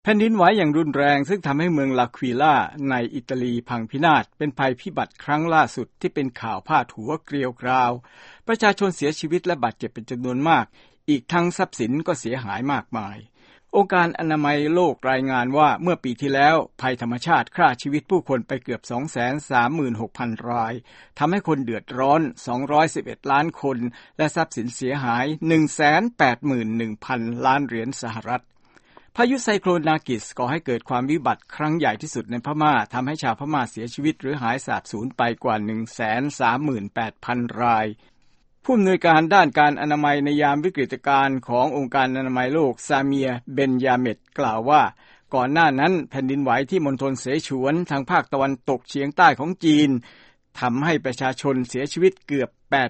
แผ่นดินไหวอย่างรุนแรงซึ่งทำให้เมืองลาควิล่าในอิตาลีพังพินาศเป็นภัยพิบัติครั้งล่าสุดที่เป็นข่าวพาดหัวเกลียวกราวประชาชนเสียชีวิตและบาดเจ็บเป็นจำนวนมากอีกทั้งทรัพย์สินก็เสียหายมากมายองค์การอนามัยโลกรายงานว่าเมื่อปีที่แล้วภัยธรรมชาติฆ่าชีวิตผู้คนไปเกือบ 236,000 รายทำให้คนเดือดร้อน211ล้านคนและทรัพย์สินเสียหาย 181,000 ล้านเหรียญสหรัฐพายุไซโคลนนากิสก่อให้เกิดความวิบัติครั้งใหญ่ที่สุดในพม่าทำให้ชาวพม่าเสียชีวิตหรือหายสาบสูญไปกว่า 138,000 รายผู้อำนวยการด้านการอนามัยในยามวิกฤตการณ์ขององค์การอนามัยโลกซาเมียเบนยาเมตกล่าวว่าก่อนหน้านั้นแผ่นดินไหวที่มณฑลเสฉวนทางภาคตะวันตกเฉียงใต้ของจีนทำให้ประชาชนเสียชีวิตเกือบ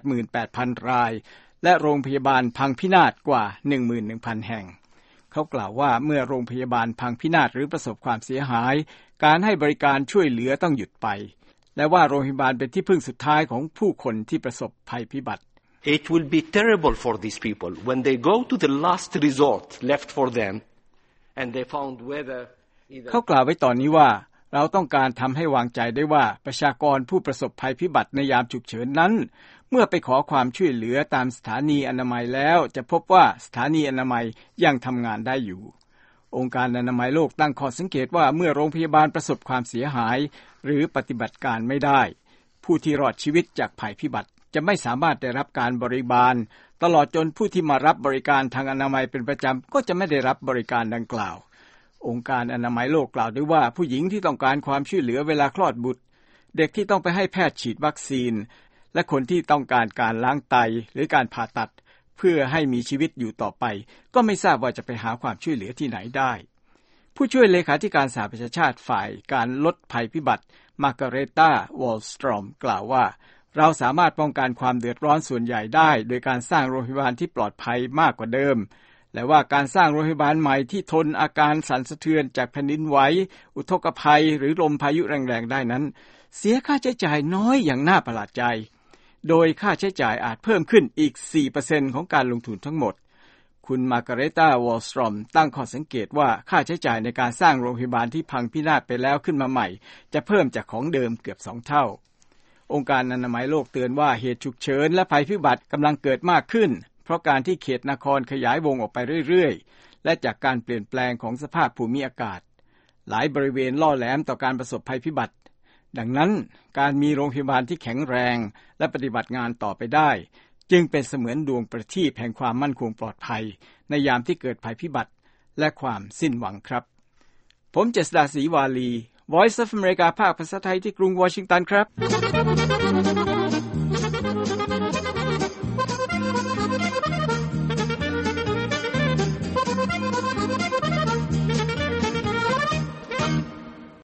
88,000 รายและโรงพยาบาลพังพินาศกว่า 11,000 แห่งเขากล่าวว่าเมื่อโรงพยาบาลพังพินาศหรือประสบความเสียหายการให้บริการช่วยเหลือต้องหยุดไปและว่าโรงพยาบาลเป็นที่พึ่งสุดท้ายของผู้คนที่ประสบภัยพิบัติ It will be terrible for these people when they go to the last resort left for them and they found whether เขากล่าวไว้ตอนนี้ว่าเราต้องการทำให้วางใจได้ว่าประชากรผู้ประสบภัยพิบัติในยามฉุกเฉินนั้นเมื่อไปขอความช่วยเหลือตามสถานีอนามัยแล้วจะพบว่าสถานีอนามัยยังทำงานได้อยู่องค์การอนามัยโลกตั้งข้อสังเกตว่าเมื่อโรงพยาบาลประสบความเสียหายหรือปฏิบัติการไม่ได้ผู้ที่รอดชีวิตจากภัยพิบัติจะไม่สามารถได้รับการบริบาลตลอดจนผู้ที่มารับบริการทางอนามัยเป็นประจำก็จะไม่ได้รับบริการดังกล่าวองค์การอนามัยโลกกล่าวด้วยว่าผู้หญิงที่ต้องการความช่วยเหลือเวลาคลอดบุตรเด็กที่ต้องไปให้แพทย์ฉีดวัคซีนและคนที่ต้องการการล้างไตหรือการผ่าตัดเพื่อให้มีชีวิตอยู่ต่อไปก็ไม่ทราบว่าจะไปหาความช่วยเหลือที่ไหนได้ผู้ช่วยเลขาธิการสหประชาชาติฝ่ายการลดภัยพิบัติมาร์กาเรตาวอลสตรอมกล่าวว่าเราสามารถป้องกันความเดือดร้อนส่วนใหญ่ได้โดยการสร้างโรงพยาบาลที่ปลอดภัยมากกว่าเดิมและว่าการสร้างโรงพยาบาลใหม่ที่ทนอาการสั่นสะเทือนจากแผ่นดินไหวอุทกภัยหรือลมพายุแรงๆได้นั้นเสียค่าใช้จ่ายน้อยอย่างน่าประหลาดใจโดยค่าใช้จ่ายอาจเพิ่มขึ้นอีก 4% ของการลงทุนทั้งหมดคุณมาร์กาเรตาวอลสตรอมตั้งข้อสังเกตว่าค่าใช้จ่ายในการสร้างโรงพยาบาลที่พังพินาศไปแล้วขึ้นมาใหม่จะเพิ่มจากของเดิมเกือบ2เท่าองค์การอนามัยโลกเตือนว่าเหตุฉุกเฉินและภัยพิบัติกำลังเกิดมากขึ้นเพราะการที่เขตนครขยายวงออกไปเรื่อยๆและจากการเปลี่ยนแปลงของสภาพภูมิอากาศหลายบริเวณล่อแหลมต่อการประสบภัยพิบัติดังนั้นการมีโรงพยาบาลที่แข็งแรงและปฏิบัติงานต่อไปได้จึงเป็นเสมือนดวงประทีปแห่งความมั่นคงปลอดภัยในยามที่เกิดภัยพิบัติและความสิ้นหวังครับผมเจษฎาศรีวาลี Voice of America ภาคภาษาไทยที่กรุงวอชิงตันครับ